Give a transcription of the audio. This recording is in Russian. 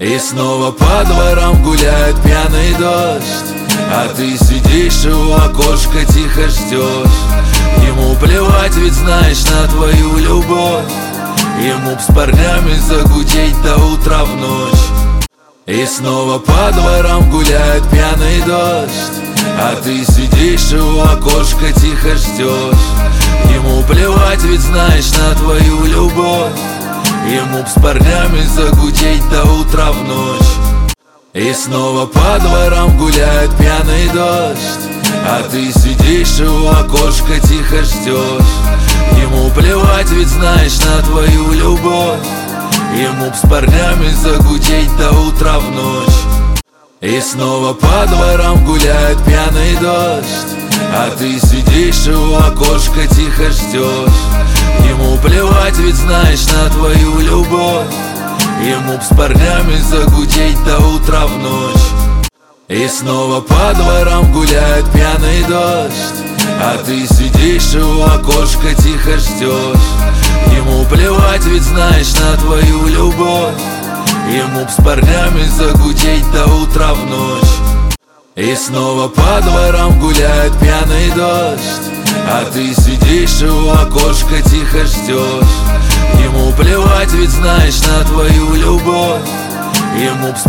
И снова по дворам гуляет пьяный дождь, а ты сидишь и у окошка тихо ждешь. Ему плевать, ведь знаешь, на твою любовь. Ему б с парнями загудеть до утра в ночь. И снова по дворам гуляет пьяный дождь, а ты сидишь и у окошка тихо ждешь. Ему плевать, ведь знаешь, на твою любовь. Ему б с парнями загудеть до утра в ночь. И снова по дворам гуляет пьяный дождь, а ты сидишь и у окошка тихо ждешь. Ему плевать, ведь знаешь, на твою любовь. Ему б с парнями загудеть до утра в ночь. И снова по дворам гуляет пьяный дождь, а ты сидишь и у окошка тихо ждешь. Ему плевать, ведь знаешь, на твою любовь. Ему б с парнями загудеть до утра в ночь. И снова по дворам гуляет пьяный дождь, а ты сидишь и у окошка тихо ждешь. Ему плевать, ведь знаешь, на твою любовь. Ему б с парнями загудеть до утра в ночь. И снова по дворам гуляет пьяный дождь, а ты сидишь и у окошка тихо ждешь. Ему плевать, ведь знаешь, на твою любовь. Ему б с